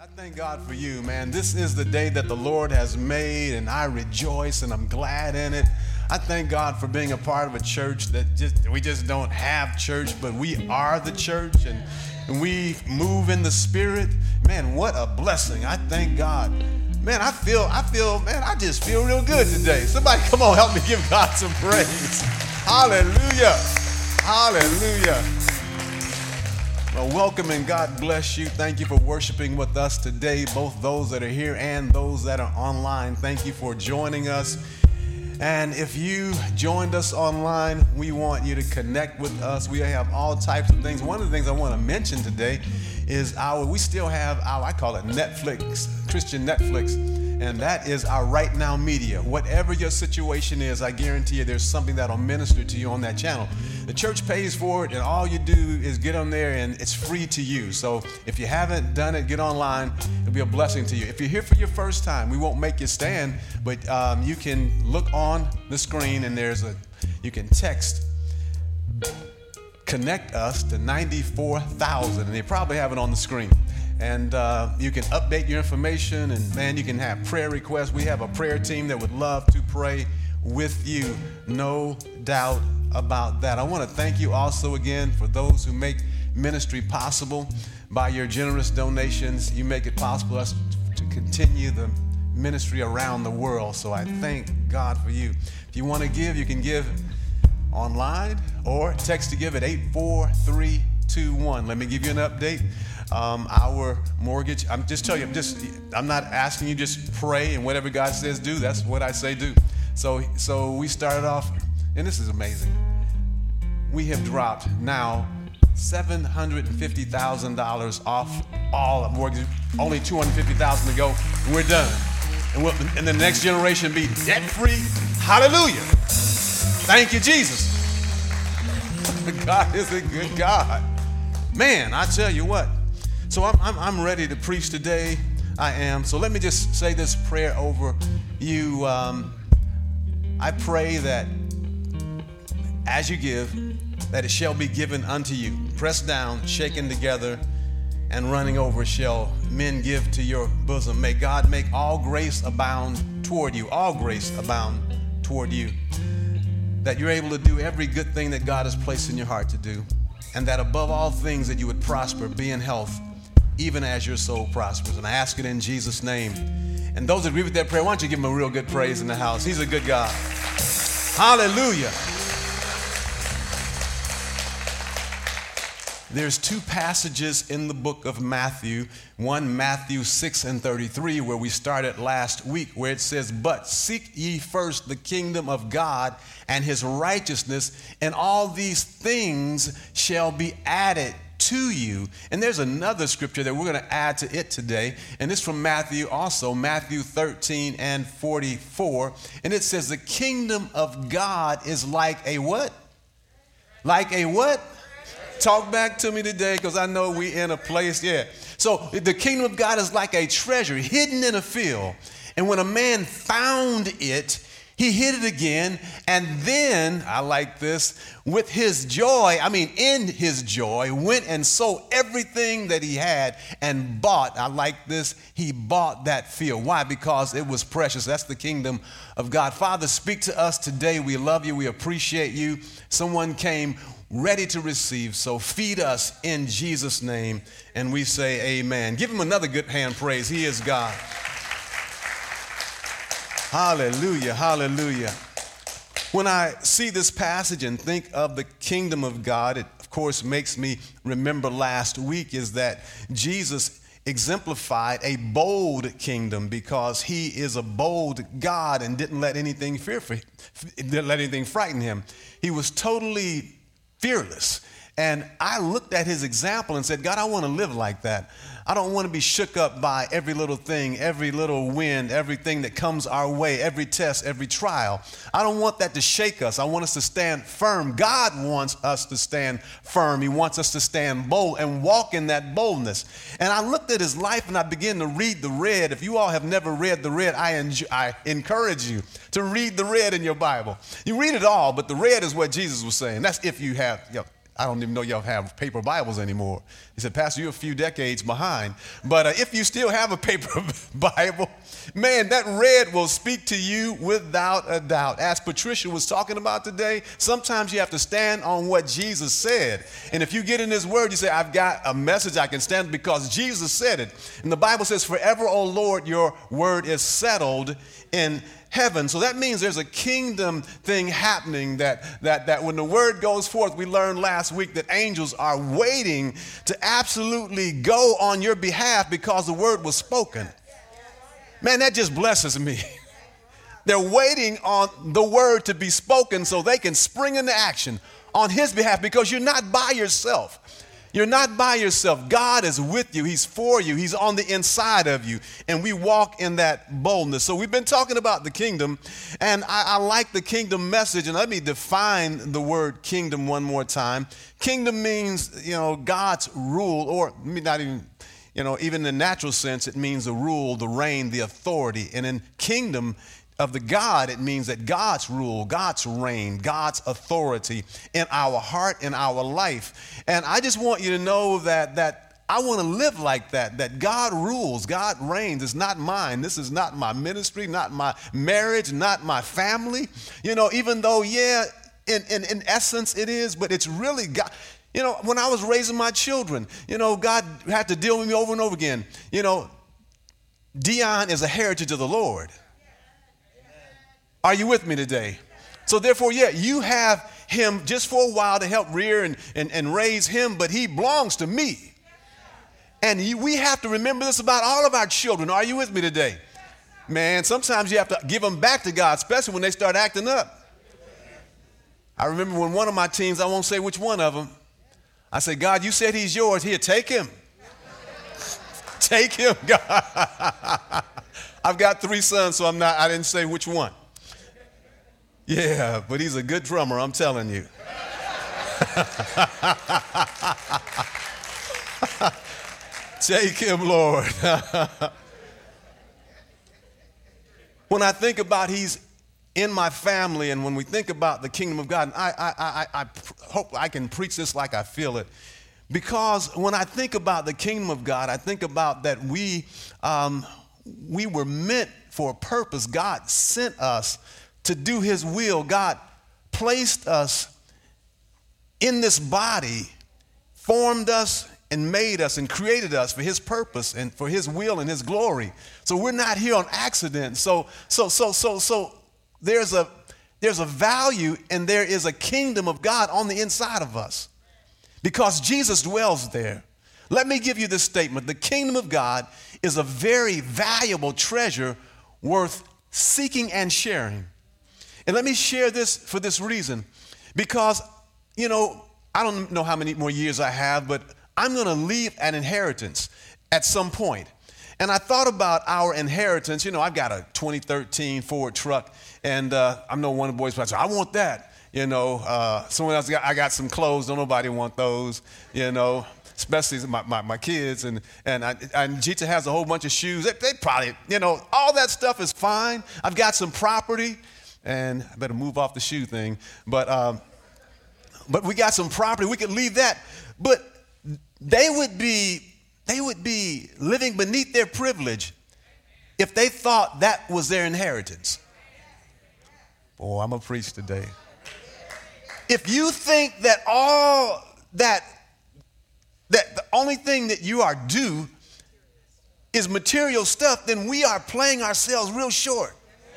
Thank God for you, man. This is the day that the Lord has made, and I rejoice and I'm glad in it. I thank God for being a part of a church that we just don't have church, but we are the church, and we move in the Spirit. Man, what a blessing. I thank God. Man, I just feel real good today. Somebody come on, help me give God some praise. Hallelujah. Hallelujah. Well, welcome and God bless you. Thank you for worshiping with us today, both those that are here and those that are online. Thank you for joining us. And if you joined us online, we want you to connect with us. We have all types of things. One of the things I want to mention today is we still have our, I call it Netflix, Christian Netflix, and that is our Right Now media. Whatever your situation is, I guarantee you there's something that'll minister to you on that channel. The church pays for it, and all you do is get on there, and it's free to you. So if you haven't done it, get online. It'll be a blessing to you. If you're here for your first time, we won't make you stand, but you can look on the screen, and you can text connect us to 94,000, and they probably have it on the screen. And you can update your information, and man, you can have prayer requests. We have a prayer team that would love to pray with you, no doubt about that. I want to thank you also again for those who make ministry possible by your generous donations. You make it possible for us to continue the ministry around the world. So I thank God for you. If you want to give, you can give online or text to give at 84321. Let me give you an update. Our mortgage, I'm just telling you, I'm not asking you, just pray, and whatever God says do, that's what I say do. So we started off, and this is amazing. We have dropped now $750,000 off all of mortgage, only $250,000 to go, and we're done. And the next generation be debt-free. Hallelujah. Thank you, Jesus. God is a good God. Man, I tell you what. So I'm ready to preach today. I am. So let me just say this prayer over you. I pray that as you give, that it shall be given unto you. Pressed down, shaken together, and running over shall men give to your bosom. May God make all grace abound toward you. All grace abound toward you. That you're able to do every good thing that God has placed in your heart to do. And that above all things that you would prosper, be in health, even as your soul prospers. And I ask it in Jesus' name. And those that agree with that prayer, why don't you give him a real good praise in the house? He's a good God. Hallelujah. There's two passages in the book of Matthew. One, Matthew 6:33, where we started last week, where it says, "But seek ye first the kingdom of God and his righteousness, and all these things shall be added to you." And there's another scripture that we're going to add to it today, and it's from Matthew also, Matthew 13:44. And it says, "The kingdom of God is like a" what? Like a what? Talk back to me today, because I know we in a place, yeah. So the kingdom of God is like a treasure hidden in a field. And when a man found it, he hid it again. And then, I like this, with his joy, in his joy, went and sold everything that he had and bought. I like this. He bought that field. Why? Because it was precious. That's the kingdom of God. Father, speak to us today. We love you. We appreciate you. Someone came ready to receive, so feed us in Jesus' name, and we say amen. Give him another good hand praise. He is God. Hallelujah, hallelujah. When I see this passage and think of the kingdom of God, it of course makes me remember last week is that Jesus exemplified a bold kingdom, because he is a bold God and didn't let anything frighten him. He was totally fearless. And I looked at his example and said, God, I want to live like that. I don't want to be shook up by every little thing, every little wind, everything that comes our way, every test, every trial. I don't want that to shake us. I want us to stand firm. God wants us to stand firm. He wants us to stand bold and walk in that boldness. And I looked at his life and I began to read the red. If you all have never read the red, I encourage you to read the red in your Bible. You read it all, but the red is what Jesus was saying. That's if you have, I don't even know y'all have paper Bibles anymore. He said, Pastor, you're a few decades behind. But if you still have a paper Bible, man, that red will speak to you without a doubt. As Patricia was talking about today, sometimes you have to stand on what Jesus said. And if you get in his word, you say, I've got a message I can stand because Jesus said it. And the Bible says, forever, O Lord, your word is settled in heaven. So that means there's a kingdom thing happening that when the word goes forth, we learned last week that angels are waiting to absolutely go on your behalf because the word was spoken. Man, that just blesses me. They're waiting on the word to be spoken so they can spring into action on his behalf because you're not by yourself. You're not by yourself. God is with you. He's for you. He's on the inside of you. And we walk in that boldness. So we've been talking about the kingdom, and I like the kingdom message. And let me define the word kingdom one more time. Kingdom means, God's rule, or not even, even in the natural sense, it means the rule, the reign, the authority. And in kingdom of the God, it means that God's rule, God's reign, God's authority in our heart, in our life. And I just want you to know that I want to live like that God rules, God reigns. It's not mine. This is not my ministry, not my marriage, not my family. Even though, in essence it is, but it's really God. When I was raising my children, God had to deal with me over and over again. Dion is a heritage of the Lord. Are you with me today? So therefore, you have him just for a while to help rear and raise him, but he belongs to me. And we have to remember this about all of our children. Are you with me today? Man, sometimes you have to give them back to God, especially when they start acting up. I remember when one of my teens, I won't say which one of them, I said, God, you said he's yours. Here, take him. Take him, God. I've got 3 sons, so I didn't say which one. Yeah, but he's a good drummer, I'm telling you. Take him, Lord. When I think about he's in my family, and when we think about the kingdom of God, and I hope I can preach this like I feel it, because when I think about the kingdom of God, I think about that we were meant for a purpose. God sent us to do his will. God placed us in this body, formed us and made us and created us for his purpose and for his will and his glory. So we're not here on accident. So there's a value and there is a kingdom of God on the inside of us because Jesus dwells there. Let me give you this statement. The kingdom of God is a very valuable treasure worth seeking and sharing. And let me share this for this reason, because, I don't know how many more years I have, but I'm going to leave an inheritance at some point. And I thought about our inheritance. I've got a 2013 Ford truck, and I know one of the boys said, I want that. Someone else, I got some clothes. Don't nobody want those, especially my kids. And Jita has a whole bunch of shoes. They probably, all that stuff is fine. I've got some property. And I better move off the shoe thing. But we got some property. We could leave that. But they would be living beneath their privilege if they thought that was their inheritance. Boy, I'm going to preach today. If you think that that the only thing that you are due is material stuff, then we are playing ourselves real short.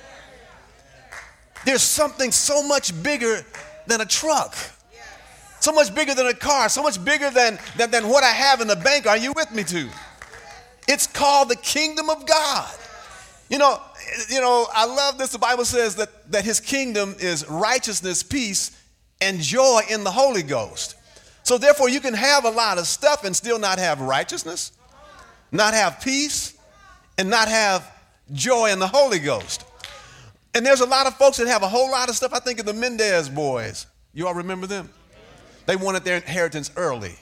There's something so much bigger than a truck, so much bigger than a car, so much bigger than what I have in the bank. Are you with me too? It's called the kingdom of God. I love this. The Bible says that his kingdom is righteousness, peace, and joy in the Holy Ghost. So therefore you can have a lot of stuff and still not have righteousness, not have peace, and not have joy in the Holy Ghost. And there's a lot of folks that have a whole lot of stuff. I think of the Mendez boys. You all remember them? They wanted their inheritance early.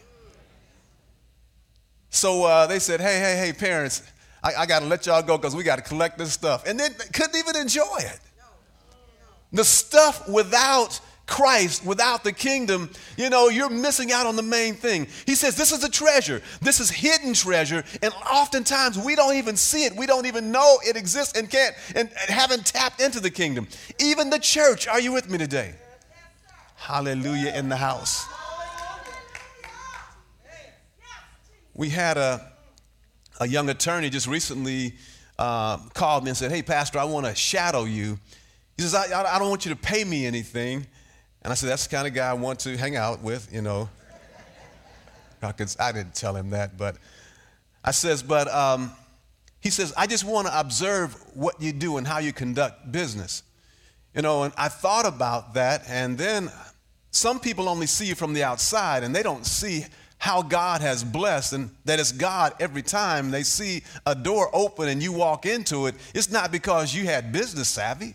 So they said, hey, parents, I got to let y'all go because we got to collect this stuff. And then they couldn't even enjoy it. The stuff without Christ, without the kingdom, you're missing out on the main thing. He says this is a treasure. This is hidden treasure. And oftentimes we don't even see it. We don't even know it exists and haven't tapped into the kingdom. Even the church. Are you with me today? Hallelujah in the house. We had a young attorney just recently called me and said, hey, Pastor, I want to shadow you. He says, I don't want you to pay me anything. And I said, that's the kind of guy I want to hang out with, I didn't tell him that, but I says, he says, I just want to observe what you do and how you conduct business. And I thought about that, and then some people only see you from the outside, and they don't see how God has blessed, and that it's God every time they see a door open and you walk into it. It's not because you had business savvy.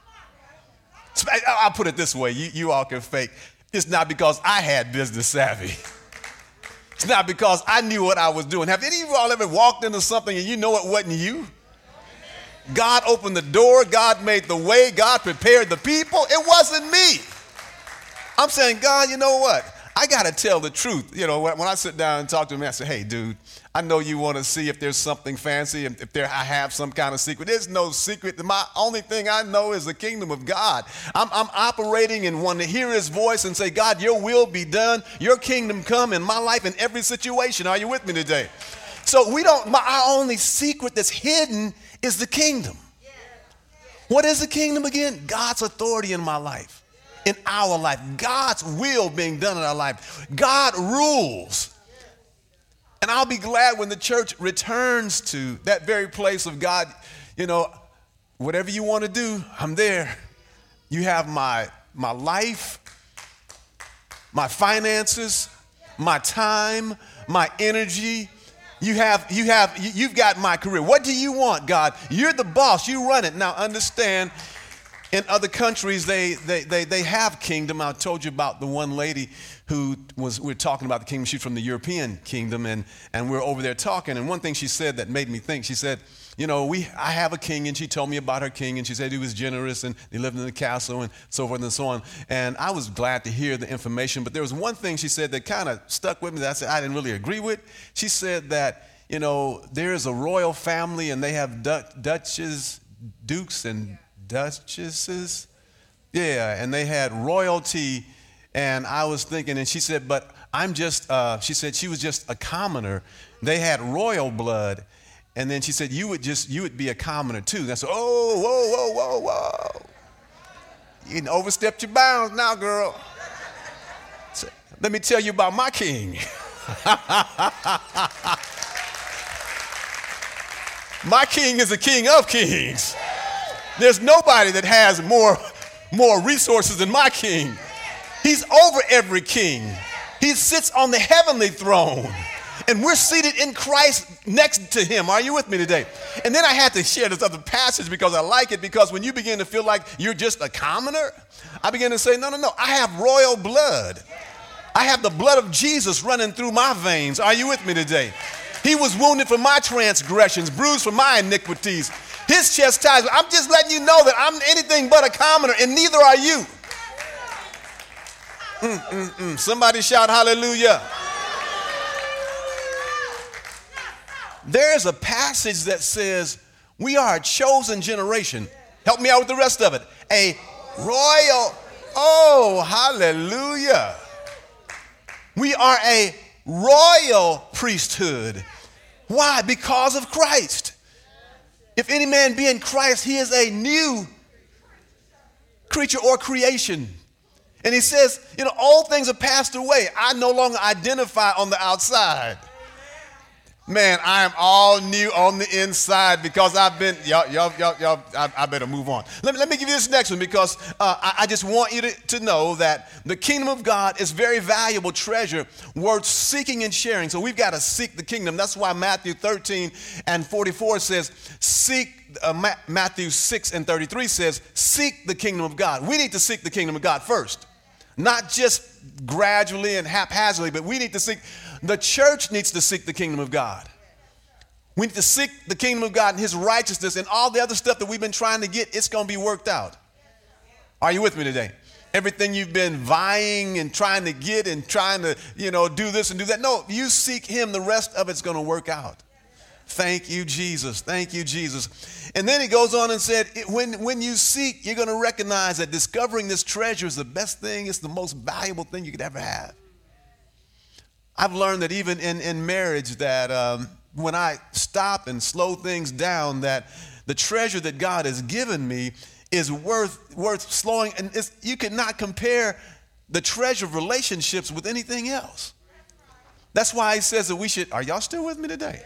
I'll put it this way, you all can fake. It's not because I had business savvy. It's not because I knew what I was doing. Have any of you all ever walked into something and you know it wasn't you? God opened the door, God made the way, God prepared the people. It wasn't me. I'm saying, God, you know what? I got to tell the truth. When I sit down and talk to him, I say, hey, dude, I know you want to see if there's something fancy, if I have some kind of secret. There's no secret. My only thing I know is the kingdom of God. I'm operating and want to hear his voice and say, God, your will be done. Your kingdom come in my life in every situation. Are you with me today? So our only secret that's hidden is the kingdom. What is the kingdom again? God's authority in my life. In our life, God's will being done in our life. God rules. And I'll be glad when the church returns to that very place of God, whatever you want to do, I'm there. You have my life, my finances, my time, my energy. You've got my career. What do you want, God? You're the boss. You run it. Now understand, in other countries, they have kingdom. I told you about the one lady we're talking about the kingdom. She's from the European kingdom, and we're over there talking. And one thing she said that made me think, she said, I have a king, and she told me about her king, and she said he was generous, and he lived in the castle, and so forth and so on. And I was glad to hear the information, but there was one thing she said that kind of stuck with me that I didn't really agree with. She said that, there is a royal family, and they have dukes, and duchesses, and they had royalty, and I was thinking, and she said, but she said she was just a commoner. They had royal blood, and then she said, you would be a commoner too. And I said, whoa. You overstepped your bounds now, girl. So, let me tell you about my king. My king is the king of kings. There's nobody that has more resources than my king. He's over every king. He sits on the heavenly throne. And we're seated in Christ next to him. Are you with me today? And then I had to share this other passage because I like it, because when you begin to feel like you're just a commoner, I begin to say, no. I have royal blood. I have the blood of Jesus running through my veins. Are you with me today? He was wounded for my transgressions, bruised for my iniquities. His chastisement. I'm just letting you know that I'm anything but a commoner, and neither are you. Somebody shout hallelujah. There's a passage that says we are a chosen generation. Help me out with the rest of it. A royal, hallelujah. We are a royal priesthood. Why? Because of Christ. If any man be in Christ, he is a new creature or creation. And he says, all things are passed away. I no longer identify on the outside. Man, I am all new on the inside because I've been, I better move on. Let me give you this next one because I just want you to know that the kingdom of God is very valuable treasure worth seeking and sharing. So we've got to seek the kingdom. That's why Matthew 13 and 44 says, Matthew 6 and 33 says, seek the kingdom of God. We need to seek the kingdom of God first. Not just gradually and haphazardly, but we need to seek. The church needs to seek the kingdom of God. We need to seek the kingdom of God and his righteousness, and all the other stuff that we've been trying to get, it's going to be worked out. Are you with me today? everything you've been vying and trying to get and trying to, do this and do that. No, you seek him, the rest of it's going to work out. Thank you, Jesus. Thank you, Jesus. And then he goes on and said, when you seek, you're going to recognize that discovering this treasure is the best thing. It's the most valuable thing you could ever have. I've learned that even in marriage that when I stop and slow things down, that the treasure that God has given me is worth slowing. And you cannot compare the treasure of relationships with anything else. That's why he says that we should, are y'all still with me today?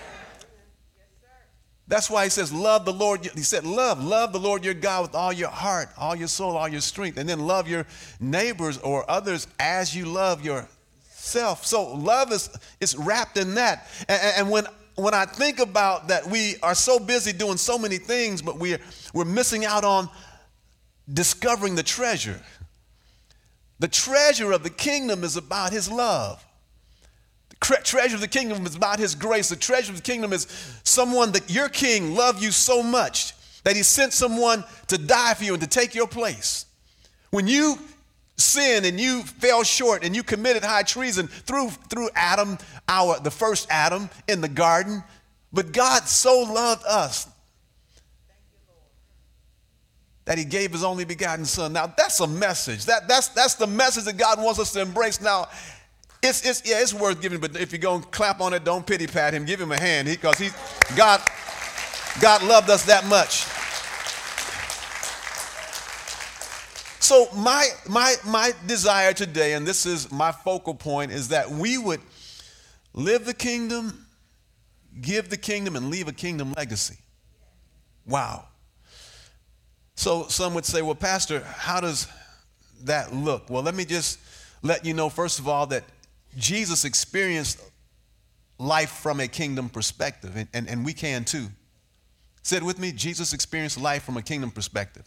That's why he says, love the Lord. He said, love the Lord your God with all your heart, all your soul, all your strength. And then love your neighbors or others as you love yourself. So love is wrapped in that. And when I think about that, we are so busy doing so many things, but we're missing out on discovering the treasure. The treasure of the kingdom is about his love. The treasure of the kingdom is about his grace. The treasure of the kingdom is someone that your king loved you so much that he sent someone to die for you and to take your place. When you sinned and you fell short and you committed high treason through Adam, the first Adam in the garden, but God so loved us that he gave his only begotten son. Now that's a message. That's the message that God wants us to embrace. Now, it's worth giving, but if you're going to clap on it, don't pity pat him. Give him a hand because God loved us that much. So my desire today, and this is my focal point, is that we would live the kingdom, give the kingdom, and leave a kingdom legacy. Wow. So some would say, well, Pastor, how does that look? Well, let me just let you know, first of all, that Jesus experienced life from a kingdom perspective, and we can too. Say it with me, Jesus experienced life from a kingdom perspective.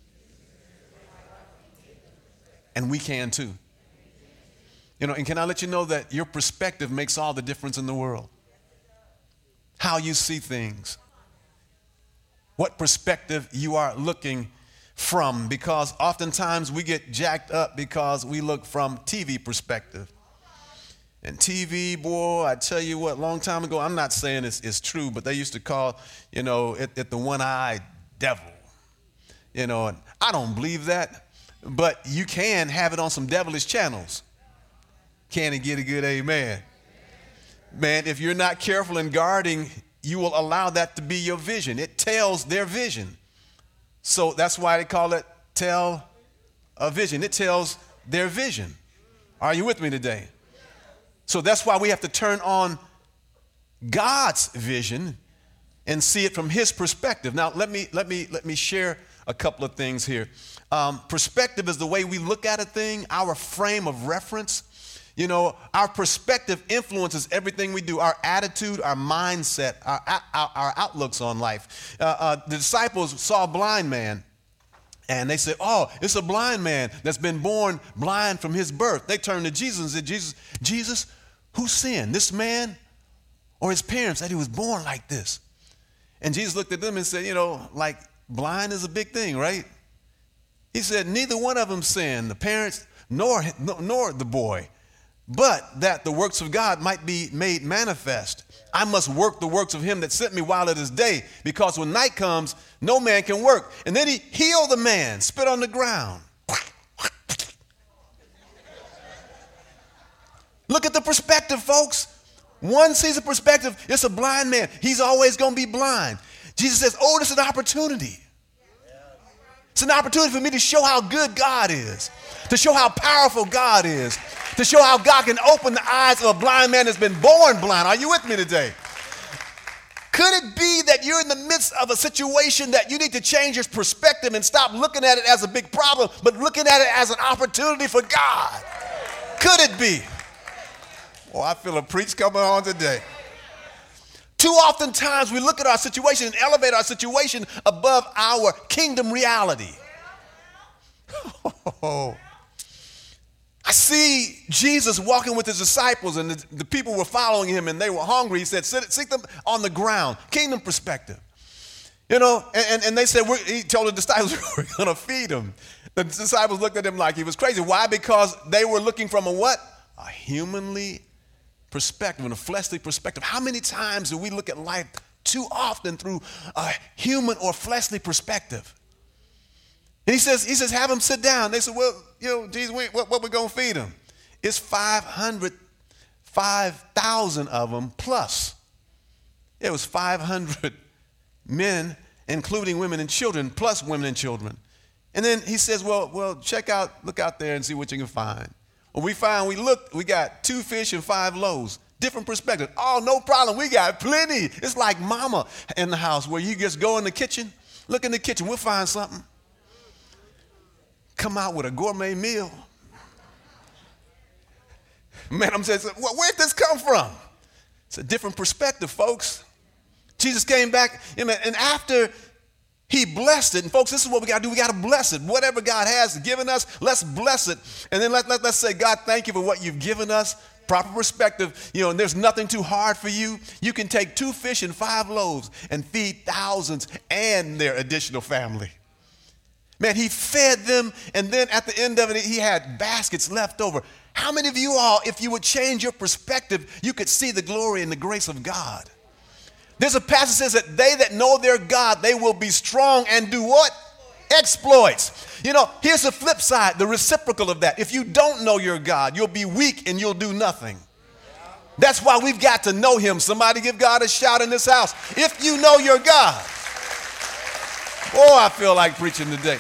And we can too. And can I let you know that your perspective makes all the difference in the world? How you see things. What perspective you are looking from, because oftentimes we get jacked up because we look from TV perspective. And TV, boy, I tell you what, long time ago, I'm not saying it's true, but they used to call, it the one-eyed devil. And I don't believe that, but you can have it on some devilish channels. Can it get a good amen? Man, if you're not careful in guarding, you will allow that to be your vision. It tells their vision. So that's why they call it tell a vision. It tells their vision. Are you with me today? So that's why we have to turn on God's vision and see it from his perspective. Now, let me share a couple of things here. Perspective is the way we look at a thing, our frame of reference. Our perspective influences everything we do, our attitude, our mindset, our outlooks on life. The disciples saw a blind man, and they said, oh, it's a blind man that's been born blind from his birth. They turned to Jesus and said, Jesus, who sinned, this man or his parents, that he was born like this? And Jesus looked at them and said, like blind is a big thing, right? He said, neither one of them sinned, the parents nor the boy, but that the works of God might be made manifest. I must work the works of him that sent me while it is day, because when night comes, no man can work. And then he healed the man, spit on the ground. Look at the perspective, folks. One sees a perspective. It's a blind man. He's always going to be blind. Jesus says, oh, this is an opportunity. It's an opportunity for me to show how good God is, to show how powerful God is, to show how God can open the eyes of a blind man that's been born blind. Are you with me today? Could it be that you're in the midst of a situation that you need to change your perspective and stop looking at it as a big problem, but looking at it as an opportunity for God? Could it be? Oh, I feel a preach coming on today. Too often times we look at our situation and elevate our situation above our kingdom reality. Oh. I see Jesus walking with his disciples, and the people were following him, and they were hungry. He said, seek them on the ground, kingdom perspective. And they said, he told the disciples, we're going to feed them. The disciples looked at him like he was crazy. Why? Because they were looking from a what? A humanly perspective, and a fleshly perspective. How many times do we look at life too often through a human or fleshly perspective? And he says, have them sit down. They said, well, Jesus, what we going to feed them? It's 5,000 of them plus. It was 500 men, including women and children, plus women and children. And then he says, well, look out there and see what you can find. When we got 2 fish and 5 loaves. Different perspective. Oh, no problem. We got plenty. It's like mama in the house where you just go in the kitchen, look in the kitchen, we'll find something. Come out with a gourmet meal. Man, I'm saying, where'd this come from? It's a different perspective, folks. Jesus came back, and after he blessed it, and folks, this is what we got to do. We got to bless it. Whatever God has given us, let's bless it. And then let's say, God, thank you for what you've given us. Proper perspective, and there's nothing too hard for you. You can take 2 fish and 5 loaves and feed thousands and their additional family. Man, he fed them, and then at the end of it, he had baskets left over. How many of you all, if you would change your perspective, you could see the glory and the grace of God? There's a passage that says that they that know their God, they will be strong and do what? Exploits. Here's the flip side, the reciprocal of that. If you don't know your God, you'll be weak and you'll do nothing. That's why we've got to know him. Somebody give God a shout in this house. If you know your God. Oh, I feel like preaching today.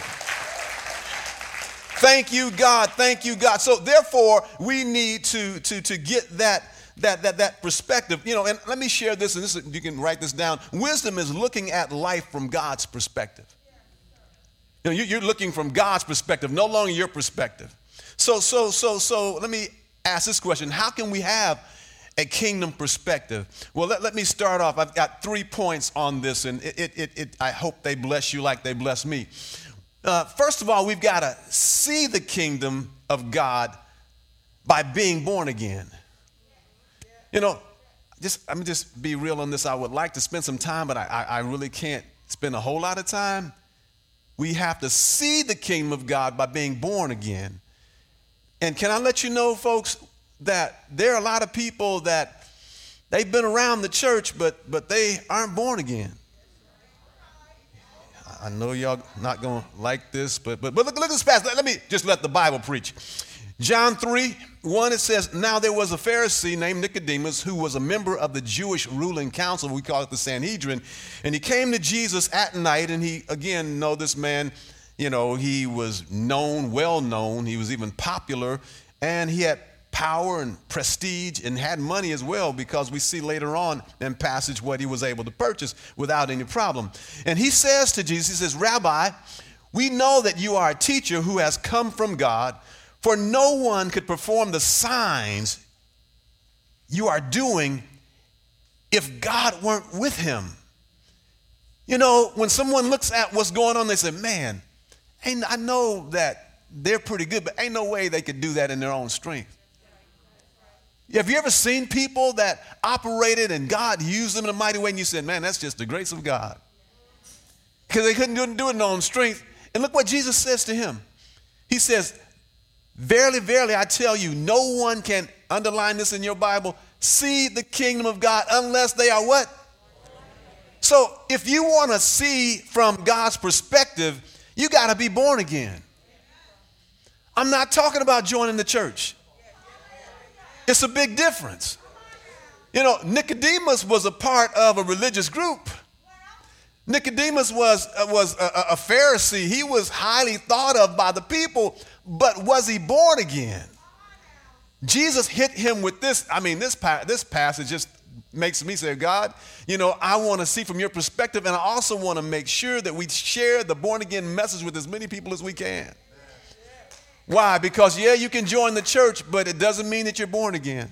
Thank you, God. Thank you, God. So therefore, we need to get that perspective. And let me share this, and you can write this down. Wisdom is looking at life from God's perspective. You're looking from God's perspective, no longer your perspective. So let me ask this question. How can we have a kingdom perspective? Well, let me start off. I've got 3 points on this, and I hope they bless you like they bless me. First of all, we've got to see the kingdom of God by being born again. Let me just be real on this. I would like to spend some time, but I really can't spend a whole lot of time. We have to see the kingdom of God by being born again. And can I let you know, folks, that there are a lot of people that they've been around the church, but they aren't born again. I know y'all not going to like this, but look at this passage. Let me just let the Bible preach. John 3:1, it says, now there was a Pharisee named Nicodemus who was a member of the Jewish ruling council. We call it the Sanhedrin. And he came to Jesus at night, and this man, he was well known. He was even popular, and he had power and prestige and had money as well, because we see later on in passage what he was able to purchase without any problem. And he says to Jesus, he says, Rabbi, we know that you are a teacher who has come from God, for no one could perform the signs you are doing if God weren't with him. When someone looks at what's going on, they say, man, I know that they're pretty good, but ain't no way they could do that in their own strength. Have you ever seen people that operated and God used them in a mighty way, and you said, man, that's just the grace of God? Because they couldn't do it in their own strength. And look what Jesus says to him. He says, verily, verily, I tell you, no one can, underline this in your Bible, see the kingdom of God unless they are what? So if you want to see from God's perspective, you got to be born again. I'm not talking about joining the church. It's a big difference. Nicodemus was a part of a religious group. Nicodemus was a Pharisee. He was highly thought of by the people, but was he born again? Jesus hit him with this. This passage just makes me say, God, I want to see from your perspective, and I also want to make sure that we share the born again message with as many people as we can. Why? Because, you can join the church, but it doesn't mean that you're born again.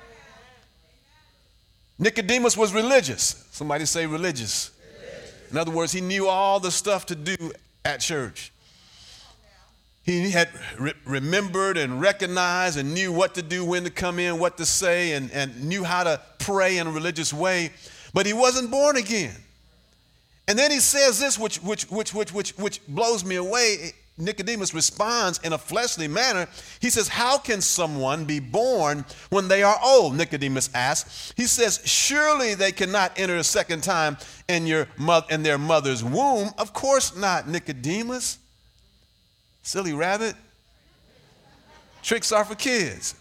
Nicodemus was religious. Somebody say religious. In other words, he knew all the stuff to do at church. He had remembered and recognized and knew what to do, when to come in, what to say, and knew how to pray in a religious way, but he wasn't born again. And then he says this, which blows me away. Nicodemus responds in a fleshly manner. He says, how can someone be born when they are old? Nicodemus asks. He says, surely they cannot enter a second time in their mother's womb. Of course not, Nicodemus. Silly rabbit. Tricks are for kids.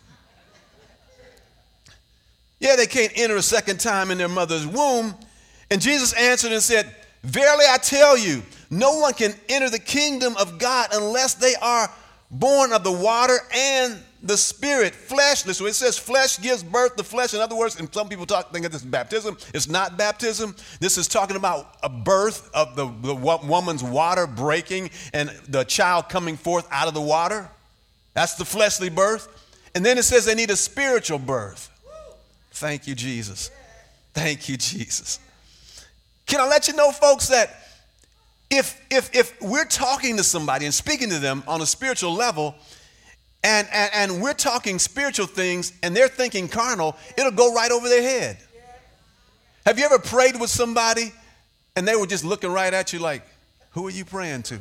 Yeah, they can't enter a second time in their mother's womb. And Jesus answered and said, verily I tell you, no one can enter the kingdom of God unless they are born of the water and the Spirit. Flesh, listen, it says flesh gives birth to flesh. In other words, and some people think that this is baptism. It's not baptism. This is talking about a birth of the woman's water breaking and the child coming forth out of the water. That's the fleshly birth. And then it says they need a spiritual birth. Thank you, Jesus. Thank you, Jesus. Can I let you know, folks, that if we're talking to somebody and speaking to them on a spiritual level, and we're talking spiritual things and they're thinking carnal, it'll go right over their head. Have you ever prayed with somebody and they were just looking right at you like, who are you praying to?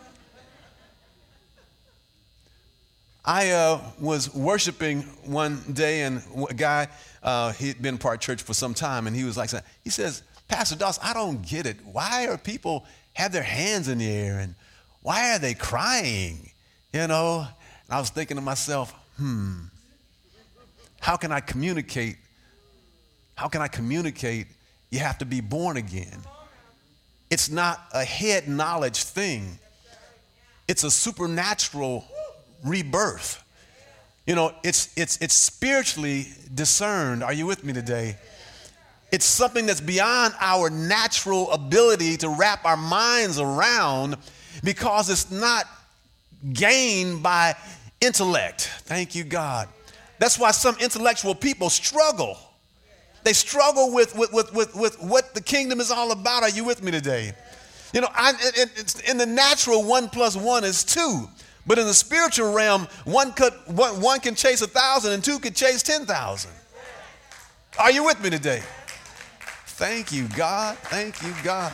I was worshiping one day, and a guy, he'd been part of church for some time, and he was like, he says, Pastor Dawson, I don't get it. Why are people have their hands in the air, and why are they crying? You know, and I was thinking to myself, how can I communicate? How can I communicate? You have to be born again. It's not a head knowledge thing. It's a supernatural rebirth. You know, it's spiritually discerned. Are you with me today? It's something that's beyond our natural ability to wrap our minds around, because it's not gained by intellect. Thank you, God. That's why some intellectual people struggle. They struggle with what the kingdom is all about. Are you with me today? You know, in the natural, 1 + 1 is 2. But in the spiritual realm, one can chase 1,000 and 2 can chase 10,000. Are you with me today? Thank you, God. Thank you, God.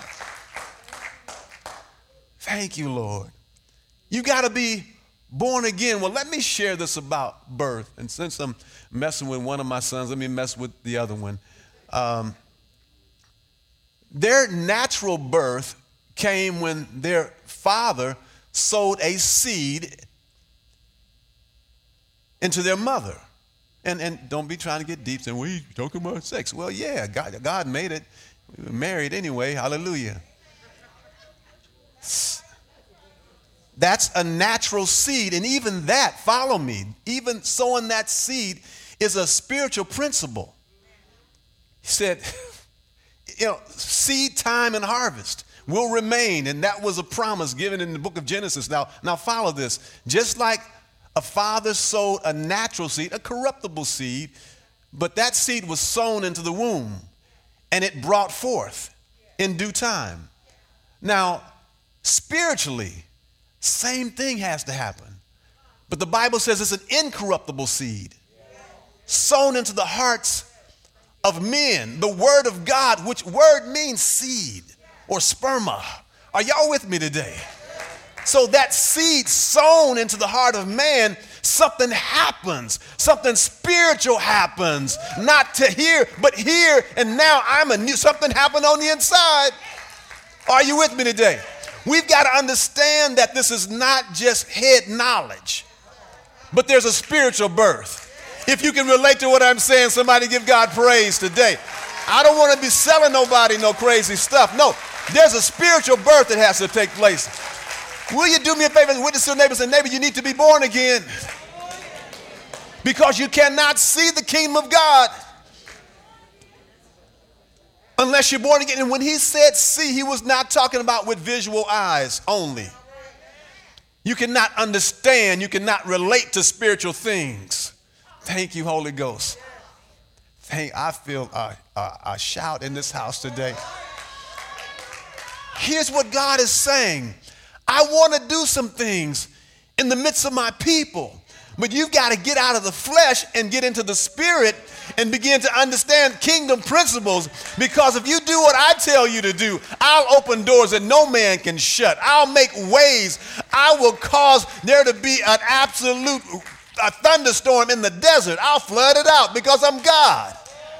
Thank you, Lord. You got to be born again. Well, let me share this about birth. And since I'm messing with one of my sons, let me mess with the other one. Their natural birth came when their father sowed a seed into their mother. And don't be trying to get deep saying, well, you talking about sex. Well, yeah, God made it. We were married anyway. Hallelujah. That's a natural seed. And even that, follow me, even sowing that seed is a spiritual principle. He said, you know, seed time and harvest will remain. And that was a promise given in the book of Genesis. Now follow this. Just like a father sowed a natural seed, a corruptible seed, but that seed was sown into the womb and it brought forth in due time. Now, spiritually, same thing has to happen. But the Bible says it's an incorruptible seed sown into the hearts of men. The word of God, which word means seed or sperma. Are y'all with me today? So that seed sown into the heart of man, something happens. Something spiritual happens. Not to here, but here and now something happened on the inside. Are you with me today? We've got to understand that this is not just head knowledge, but there's a spiritual birth. If you can relate to what I'm saying, somebody give God praise today. I don't want to be selling nobody no crazy stuff. No, there's a spiritual birth that has to take place. Will you do me a favor and witness to your neighbor and say, neighbor, you need to be born again. Because you cannot see the kingdom of God unless you're born again. And when he said see, he was not talking about with visual eyes only. You cannot understand, you cannot relate to spiritual things. Thank you, Holy Ghost. I feel a shout in this house today. Here's what God is saying. I want to do some things in the midst of my people, But you've got to get out of the flesh and get into the spirit and begin to understand kingdom principles. Because if you do what I tell you to do, I'll open doors that no man can shut. I'll make ways. I will cause there to be an absolute thunderstorm in the desert. I'll flood it out because I'm God.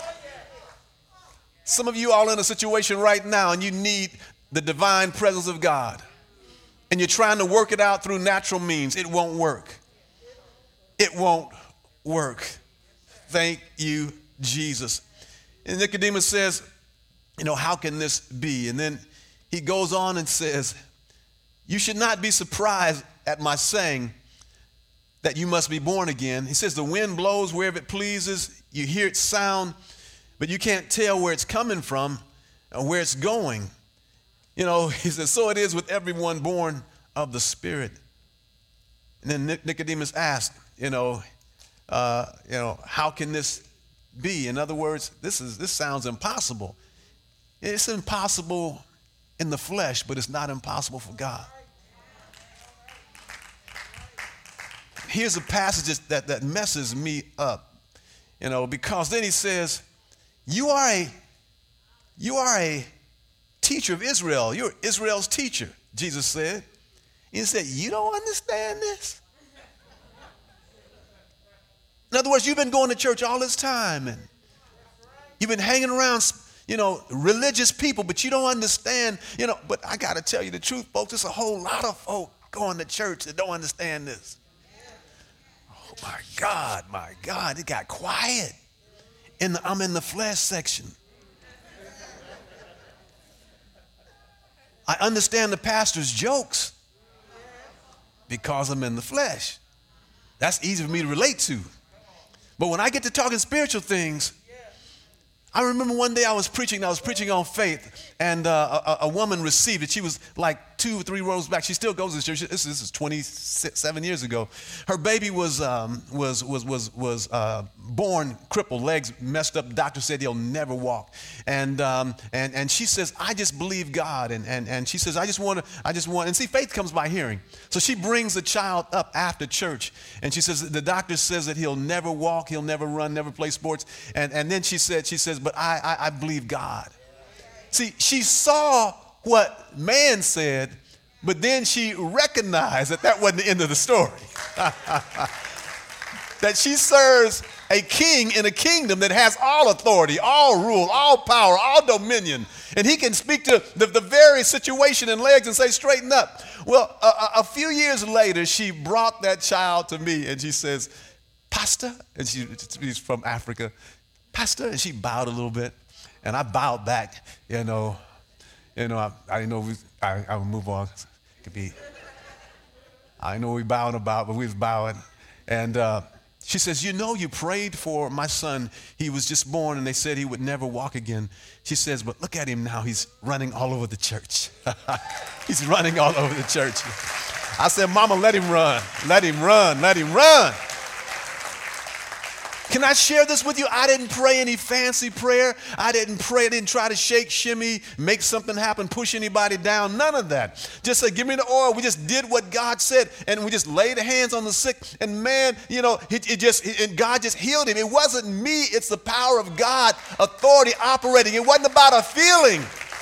Some of you all in a situation right now and you need the divine presence of God. And you're trying to work it out through natural means. It won't work. It won't work. Thank you, Jesus. And Nicodemus says, how can this be? And then he goes on and says, you should not be surprised at my saying that you must be born again. He says the wind blows wherever it pleases. You hear its sound, but you can't tell where it's coming from or where it's going. He says, so it is with everyone born of the Spirit. And then Nicodemus asked, how can this be? In other words, this sounds impossible. It's impossible in the flesh, but it's not impossible for God. Here's a passage that messes me up, because then he says, you are a teacher of Israel. You're Israel's teacher, Jesus said. He said, you don't understand this? In other words, you've been going to church all this time and you've been hanging around, religious people, but you don't understand, but I got to tell you the truth, folks, there's a whole lot of folk going to church that don't understand this. Oh, my God, it got quiet I'm in the flesh section. I understand the pastor's jokes because I'm in the flesh. That's easy for me to relate to. But when I get to talking spiritual things, I remember one day I was preaching on faith, and a woman received it. She was like 2 or 3 rows back. She still goes to church. This is 27 years ago. Her baby was born crippled, legs messed up. The doctor said he'll never walk. And she says, I just believe God. And she says, I just want, and see, faith comes by hearing. So she brings the child up after church, and she says, the doctor says that he'll never walk, he'll never run, never play sports. And then she says, but I believe God. See, she saw what man said, but then she recognized that wasn't the end of the story. That she serves a king in a kingdom that has all authority, all rule, all power, all dominion. And he can speak to the very situation and legs and say, straighten up. Well, a few years later, she brought that child to me and she says, Pastor, and she's from Africa, Pastor, and she bowed a little bit. And I bowed back, I didn't know I would move on. It could be, I didn't know what we bowing about, but we was bowing. And she says, you prayed for my son. He was just born and they said he would never walk again. She says, but look at him now. He's running all over the church. He's running all over the church. I said, Mama, let him run. Let him run. Let him run. Can I share this with you? I didn't pray any fancy prayer. I didn't try to shake, shimmy, make something happen, push anybody down. None of that. Just say, give me the oil. We just did what God said, and we just laid hands on the sick. And man, and God just healed him. It wasn't me. It's the power of God, authority operating. It wasn't about a feeling.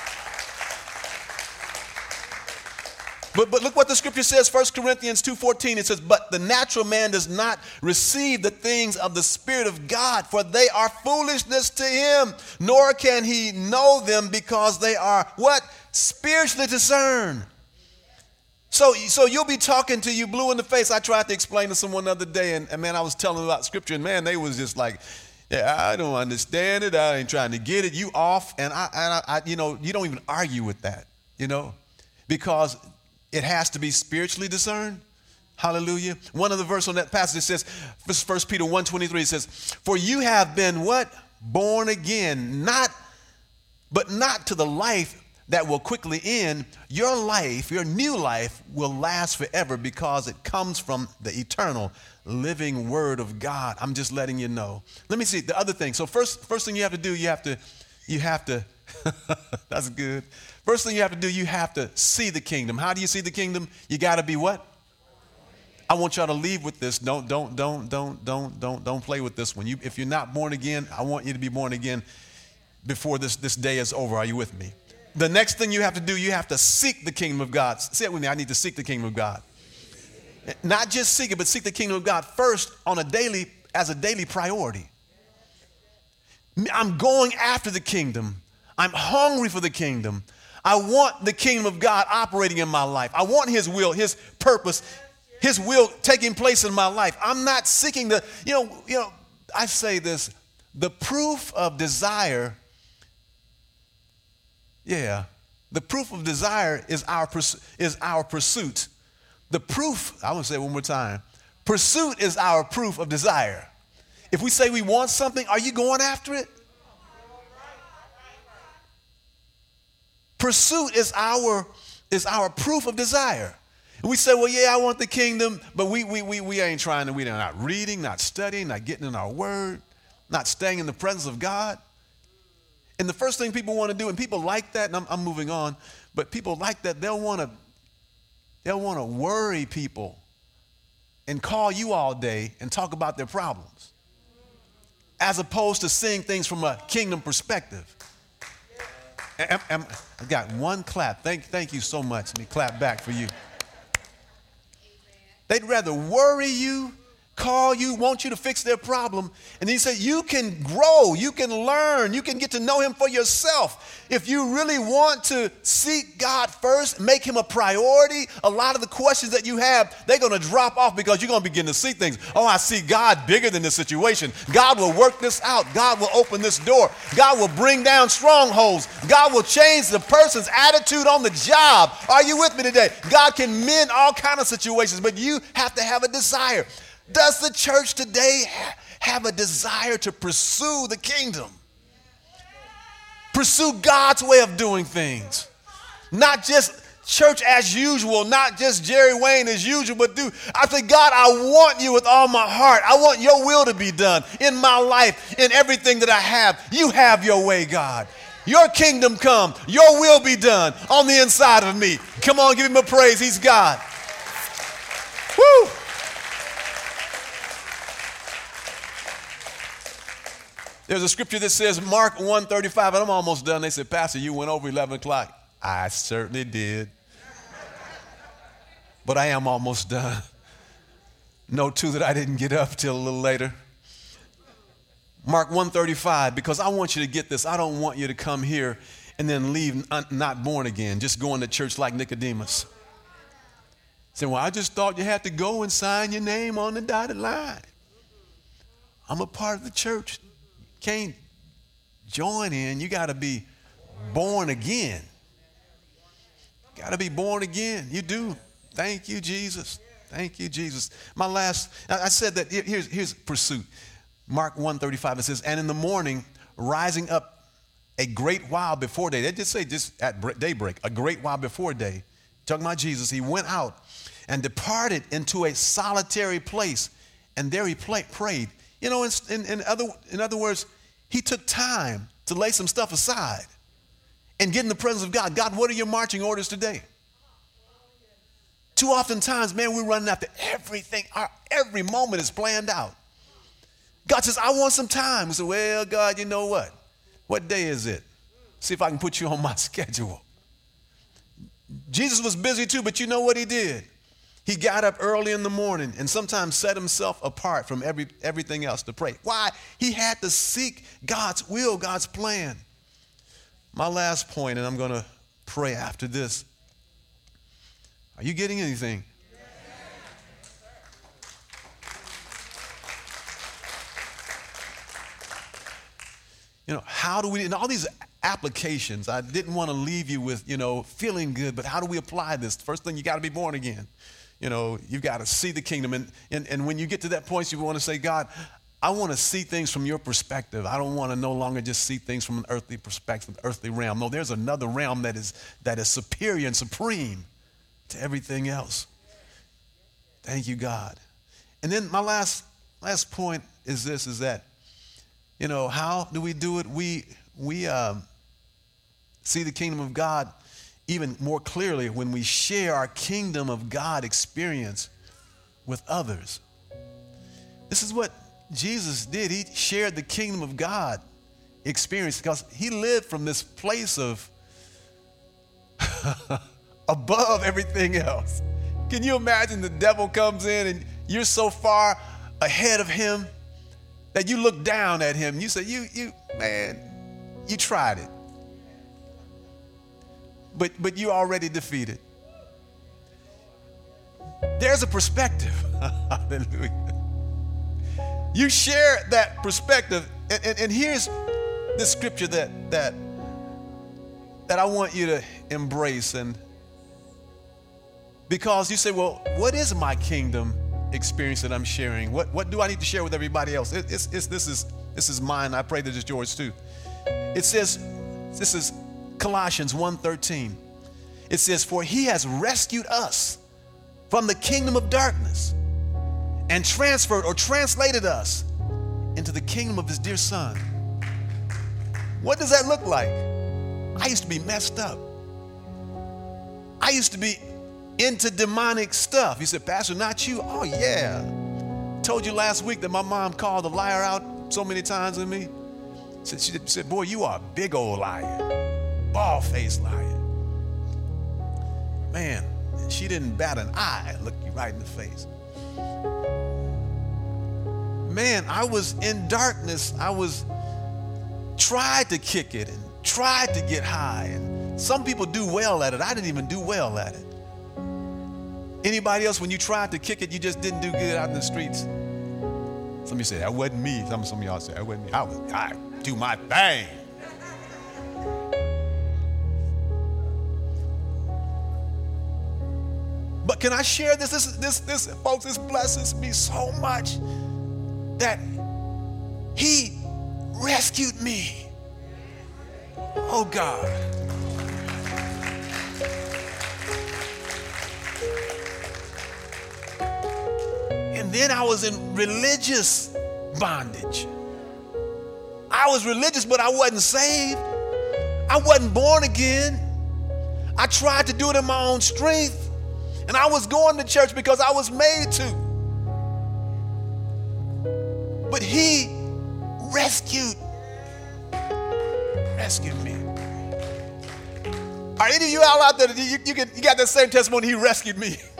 But look what the scripture says, 1 Corinthians 2:14. It says, but the natural man does not receive the things of the Spirit of God, for they are foolishness to him, nor can he know them because they are what? Spiritually discerned. So you'll be talking to you blue in the face. I tried to explain to someone the other day, and man, I was telling them about scripture, and man, they was just like, yeah, I don't understand it. I ain't trying to get it. You off. And I you don't even argue with that, because it has to be spiritually discerned. Hallelujah. One of the verses on that passage says, 1 Peter 1:23 says, for you have been what? Born again, but not to the life that will quickly end. Your life, your new life will last forever because it comes from the eternal living word of God. I'm just letting you know. Let me see the other thing. So first thing you have to do, you have to, that's good. First thing you have to do, you have to see the kingdom. How do you see the kingdom? You got to be what? I want y'all to leave with this. Don't play with this one. If you're not born again, I want you to be born again before this day is over. Are you with me? The next thing you have to do, you have to seek the kingdom of God. Say it with me. I need to seek the kingdom of God. Not just seek it, but seek the kingdom of God first as a daily priority. I'm going after the kingdom. I'm hungry for the kingdom. I want the kingdom of God operating in my life. I want his will, his purpose, his will taking place in my life. I'm not seeking I say this, the proof of desire, the proof of desire is our pursuit. The proof, I want to say it one more time, pursuit is our proof of desire. If we say we want something, are you going after it? Pursuit is our proof of desire. And we say, well, yeah, I want the kingdom, but we ain't trying to, we're not reading, not studying, not getting in our word, not staying in the presence of God. And the first thing people want to do, and people like that, and I'm moving on, but people like that, they'll want to worry people and call you all day and talk about their problems, as opposed to seeing things from a kingdom perspective. I got one clap. Thank you so much. Let me clap back for you. They'd rather worry you, call you, want you to fix their problem. And then he said, you can grow, you can learn, you can get to know him for yourself. If you really want to seek God first, make him a priority, a lot of the questions that you have, they're going to drop off because you're going to begin to see things. Oh, I see God bigger than this situation. God will work this out. God will open this door. God will bring down strongholds. God will change the person's attitude on the job. Are you with me today? God can mend all kinds of situations, but you have to have a desire. Does the church today have a desire to pursue the kingdom? Pursue God's way of doing things. Not just church as usual, not just Jerry Wayne as usual, but I say, God, I want you with all my heart. I want your will to be done in my life, in everything that I have. You have your way, God. Your kingdom come. Your will be done on the inside of me. Come on, give him a praise. He's God. Woo! There's a scripture that says Mark 1:35, and I'm almost done. They said, Pastor, you went over 11 o'clock. I certainly did. But I am almost done. Note, too, that I didn't get up till a little later. Mark 1:35, because I want you to get this. I don't want you to come here and then leave not born again, just going to church like Nicodemus. Say, well, I just thought you had to go and sign your name on the dotted line. I'm a part of the church. Can't join in. You got to be born again. Got to be born again. You do. Thank you, Jesus. Thank you, Jesus. I said that here's pursuit. Mark 1:35, it says, and in the morning, rising up a great while before day. They just say just at daybreak, a great while before day. Talking about Jesus, he went out and departed into a solitary place, and there he prayed. You know, in other words, he took time to lay some stuff aside and get in the presence of God. God, what are your marching orders today? Too often times, man, we're running after everything. Every moment is planned out. God says, I want some time. We say, well, God, you know what? What day is it? See if I can put you on my schedule. Jesus was busy too, but you know what he did? He got up early in the morning and sometimes set himself apart from everything else to pray. Why? He had to seek God's will, God's plan. My last point, and I'm going to pray after this. Are you getting anything? You know, how do we, in all these applications, I didn't want to leave you with, feeling good, but how do we apply this? First thing, you got to be born again. You've got to see the kingdom. And when you get to that point, you want to say, God, I want to see things from your perspective. I don't want to no longer just see things from an earthly perspective, earthly realm. No, there's another realm that is superior and supreme to everything else. Thank you, God. And then my last point is this, is that, how do we do it? We see the kingdom of God even more clearly when we share our kingdom of God experience with others. This is what Jesus did. He shared the kingdom of God experience because he lived from this place of above everything else. Can you imagine the devil comes in and you're so far ahead of him that you look down at him and you say, man, you tried it. But you're already defeated. There's a perspective. Hallelujah. You share that perspective, and here's the scripture that I want you to embrace. And because you say, well, what is my kingdom experience that I'm sharing? What do I need to share with everybody else? This is mine. I pray that it's yours too. It says, this is Colossians 1:13. It says, for he has rescued us from the kingdom of darkness and transferred or translated us into the kingdom of his dear son. What does that look like? I used to be messed up. I used to be into demonic stuff. You said, Pastor, not you? Oh yeah. Told you last week that my mom called a liar out so many times with me. She said, boy, you are a big old liar. Bald-faced liar. Man, she didn't bat an eye, look you right in the face. Man, I was in darkness. I was tried to kick it and tried to get high. And some people do well at it. I didn't even do well at it. Anybody else, when you tried to kick it, you just didn't do good out in the streets? Some of you say, that wasn't me. Some of y'all say, that wasn't me. I do my thing. But can I share this? This, folks, this blesses me so much that he rescued me. Oh, God. And then I was in religious bondage. I was religious, but I wasn't saved. I wasn't born again. I tried to do it in my own strength. And I was going to church because I was made to. But he rescued me. Are any of you out there, you got that same testimony? He rescued me.